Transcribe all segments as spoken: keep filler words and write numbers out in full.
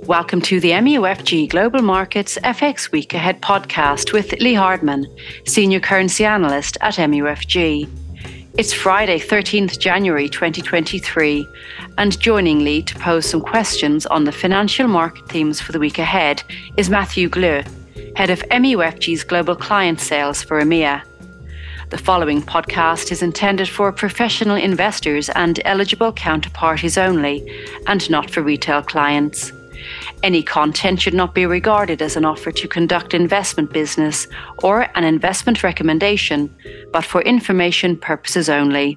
Welcome to the M U F G Global Markets F X Week Ahead podcast with Lee Hardman, Senior Currency Analyst at M U F G. It's Friday, thirteenth January twenty twenty-three, and joining Lee to pose some questions on the financial market themes for the week ahead is Matthew Glue, Head of M U F G's Global Client Sales for EMEA. The following podcast is intended for professional investors and eligible counterparties only, and not for retail clients. Any content should not be regarded as an offer to conduct investment business or an investment recommendation, but for information purposes only.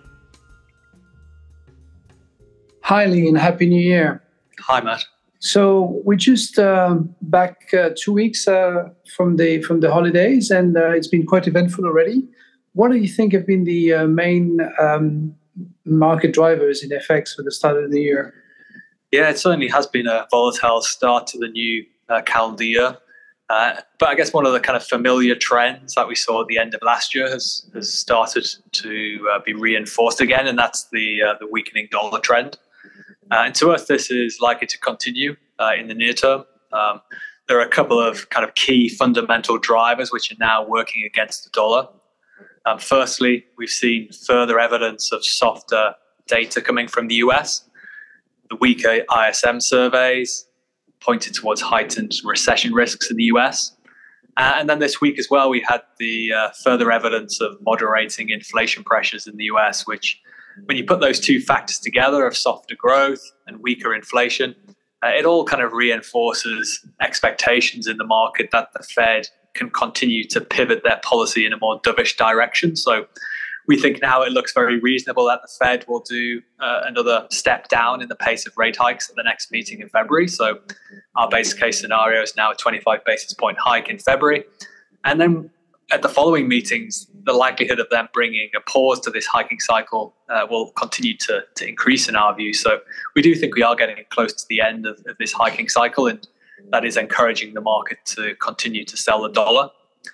Hi, Lee, and Happy New Year. Hi, Matt. So we're just uh, back uh, two weeks uh, from the from the holidays, and uh, it's been quite eventful already. What do you think have been the uh, main um, market drivers in F X for the start of the year? Yeah, it certainly has been a volatile start to the new uh, calendar year. Uh, but I guess one of the kind of familiar trends that we saw at the end of last year has, has started to uh, be reinforced again, and that's the uh, the weakening dollar trend. Uh, and to us, this is likely to continue uh, in the near term. Um, there are a couple of kind of key fundamental drivers which are now working against the dollar. Um, firstly, we've seen further evidence of softer data coming from the U S. The weaker I S M surveys pointed towards heightened recession risks in the U S. Uh, and then this week as well, we had the uh, further evidence of moderating inflation pressures in the U S, which, when you put those two factors together of softer growth and weaker inflation, uh, it all kind of reinforces expectations in the market that the Fed can continue to pivot their policy in a more dovish direction. So we think now it looks very reasonable that the Fed will do uh, another step down in the pace of rate hikes at the next meeting in February. So our base case scenario is now a twenty-five basis point hike in February. And then at the following meetings, the likelihood of them bringing a pause to this hiking cycle uh, will continue to, to increase in our view. So we do think we are getting close to the end of, of this hiking cycle, and that is encouraging the market to continue to sell the dollar.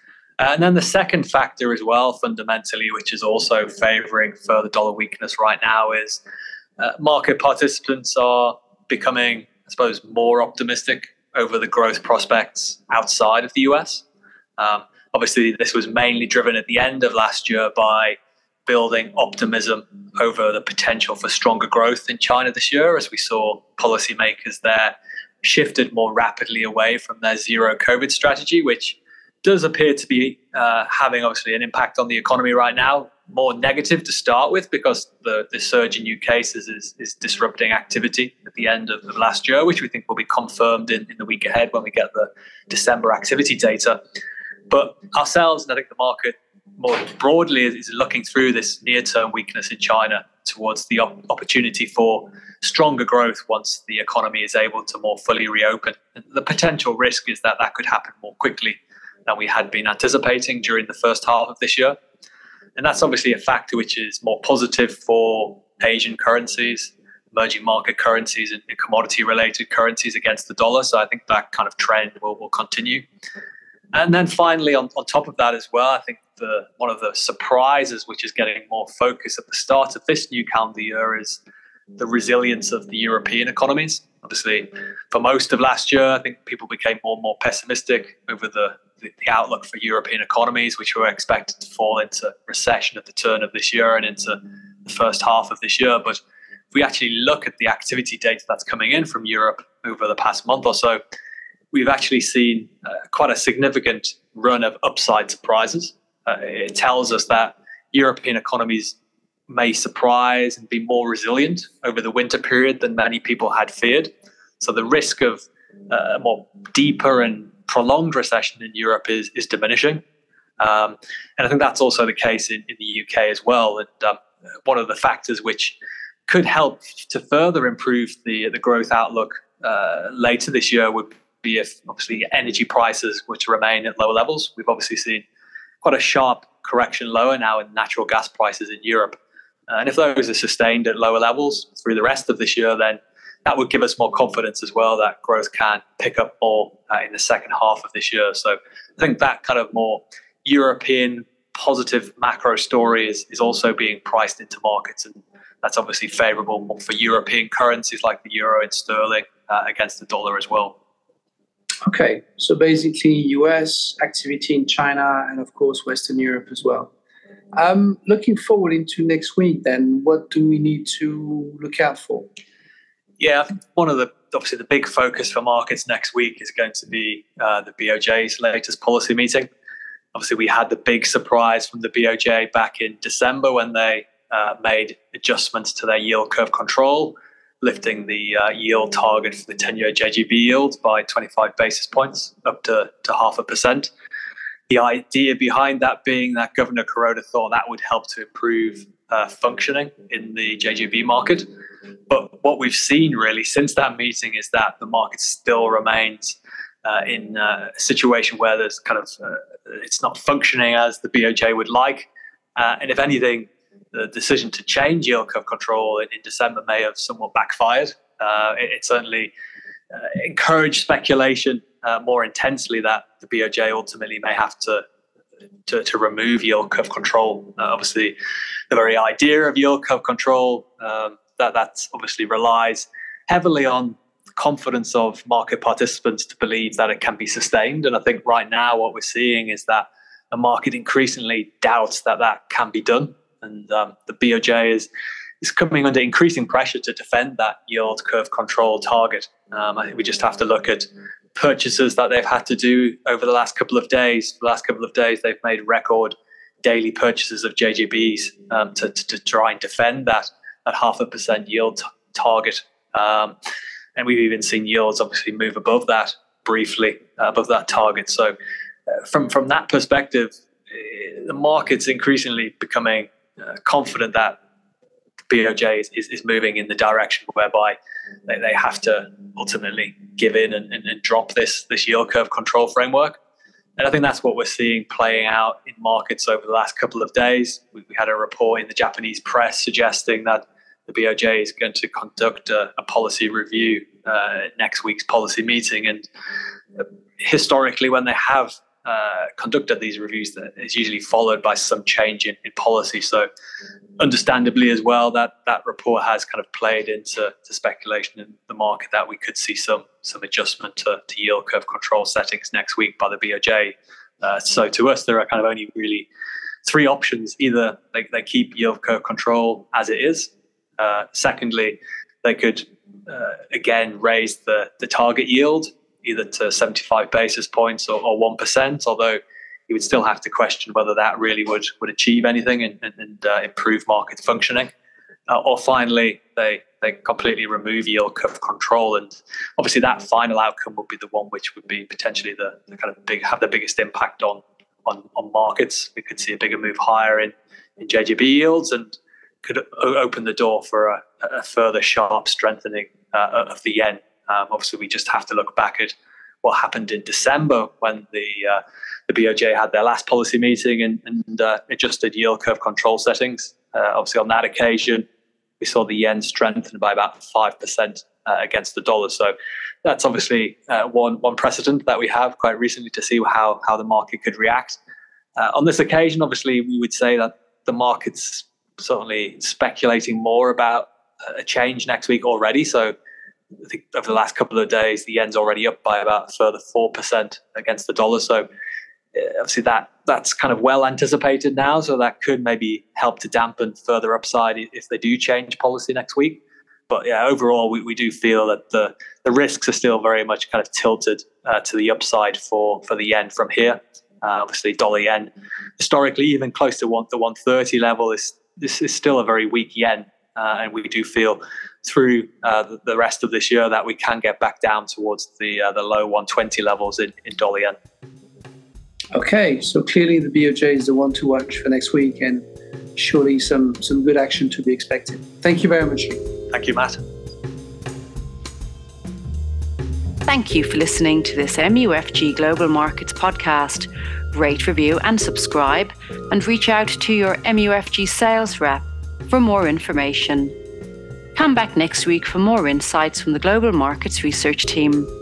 And then the second factor as well, fundamentally, which is also favoring further dollar weakness right now, is uh, market participants are becoming, I suppose, more optimistic over the growth prospects outside of the U S. Um, obviously, this was mainly driven at the end of last year by building optimism over the potential for stronger growth in China this year, as we saw policymakers there shifted more rapidly away from their zero COVID strategy, which does appear to be uh, having obviously an impact on the economy right now, more negative to start with because the, the surge in new cases is, is disrupting activity at the end of, of last year, which we think will be confirmed in, in the week ahead when we get the December activity data. But ourselves, and I think the market more broadly, is looking through this near-term weakness in China towards the op- opportunity for stronger growth once the economy is able to more fully reopen. And the potential risk is that that could happen more quickly than we had been anticipating during the first half of this year. And that's obviously a factor which is more positive for Asian currencies, emerging market currencies, and, and commodity-related currencies against the dollar. So I think that kind of trend will, will continue. And then finally, on, on top of that as well, I think the one of the surprises which is getting more focus at the start of this new calendar year is the resilience of the European economies. Obviously, for most of last year, I think people became more and more pessimistic over the, the, the outlook for European economies, which were expected to fall into recession at the turn of this year and into the first half of this year. But if we actually look at the activity data that's coming in from Europe over the past month or so, we've actually seen uh, quite a significant run of upside surprises. Uh, it tells us that European economies may surprise and be more resilient over the winter period than many people had feared. So the risk of uh, a more deeper and prolonged recession in Europe is, is diminishing. Um, and I think that's also the case in, in the U K as well. And um, one of the factors which could help to further improve the, the growth outlook uh, later this year would be if obviously energy prices were to remain at lower levels. We've obviously seen quite a sharp correction lower now in natural gas prices in Europe. Uh, and if those are sustained at lower levels through the rest of this year, then that would give us more confidence as well that growth can pick up more uh, in the second half of this year. So I think that kind of more European positive macro story is, is also being priced into markets, and that's obviously favourable for European currencies like the euro and sterling uh, against the dollar as well. Okay, so basically U S activity in China and of course Western Europe as well. Um, looking forward into next week then, what do we need to look out for? Yeah, I think one of the, obviously the big focus for markets next week is going to be uh, the B O J's latest policy meeting. Obviously we had the big surprise from the B O J back in December when they uh, made adjustments to their yield curve control, lifting the uh, yield target for the ten-year J G B yield by twenty-five basis points up to, to half a percent. The idea behind that being that Governor Kuroda thought that would help to improve uh, functioning in the J G B market. But what we've seen really since that meeting is that the market still remains uh, in uh, a situation where there's kind of uh, it's not functioning as the B O J would like. Uh, and if anything, the decision to change yield curve control in, in December may have somewhat backfired. Uh, it, it certainly uh, encouraged speculation uh, more intensely that the B O J ultimately may have to to, to remove yield curve control. Uh, obviously, the very idea of yield curve control um, that that obviously relies heavily on the confidence of market participants to believe that it can be sustained. And I think right now what we're seeing is that the market increasingly doubts that that can be done. And um, the B O J is is coming under increasing pressure to defend that yield curve control target. Um, I think we just have to look at purchases that they've had to do over the last couple of days. The last couple of days, they've made record daily purchases of J G Bs um, to, to, to try and defend that, that half a percent yield t- target. Um, and we've even seen yields obviously move above that briefly, uh, above that target. So uh, from, from that perspective, uh, the market's increasingly becoming uh, confident that B O J is, is, is moving in the direction whereby they, they have to ultimately give in and, and, and drop this, this yield curve control framework. And I think that's what we're seeing playing out in markets over the last couple of days. We, we had a report in the Japanese press suggesting that the B O J is going to conduct a, a policy review uh, at next week's policy meeting. And uh, historically, when they have uh, conducted these reviews, that is usually followed by some change in, in policy. So understandably as well, that that report has kind of played into to speculation in the market that we could see some some adjustment to, to yield curve control settings next week by the B O J. Uh, so to us, there are kind of only really three options. Either they, they keep yield curve control as it is. Uh, secondly, they could uh, again raise the, the target yield either to seventy-five basis points or, or one percent, although you would still have to question whether that really would, would achieve anything and, and, and uh, improve market functioning. Uh, or finally, they, they completely remove yield curve control. And obviously that final outcome would be the one which would be potentially the, the kind of big, have the biggest impact on, on, on markets. We could see a bigger move higher in, in J G B yields and could o- open the door for a, a further sharp strengthening uh, of the yen. Um, obviously, we just have to look back at what happened in December when the uh, the B O J had their last policy meeting and, and uh, adjusted yield curve control settings. Uh, obviously, on that occasion, we saw the yen strengthen by about five percent uh, against the dollar. So that's obviously uh, one one precedent that we have quite recently to see how, how the market could react. Uh, on this occasion, obviously, we would say that the market's certainly speculating more about a change next week already. So I think over the last couple of days, the yen's already up by about a further four percent against the dollar. So uh, obviously that that's kind of well anticipated now. So that could maybe help to dampen further upside if they do change policy next week. But yeah, overall, we, we do feel that the, the risks are still very much kind of tilted uh, to the upside for, for the yen from here. Uh, obviously, dollar yen historically, even close to one, the one thirty level, is this is still a very weak yen. Uh, and we do feel through uh, the, the rest of this year that we can get back down towards the uh, the low one twenty levels in, in dollar yen. Okay, so clearly the B O J is the one to watch for next week and surely some, some good action to be expected. Thank you very much. Thank you, Matt. Thank you for listening to this M U F G Global Markets podcast. Rate, review and subscribe and reach out to your M U F G sales rep for more information. Come back next week for more insights from the Global Markets Research team.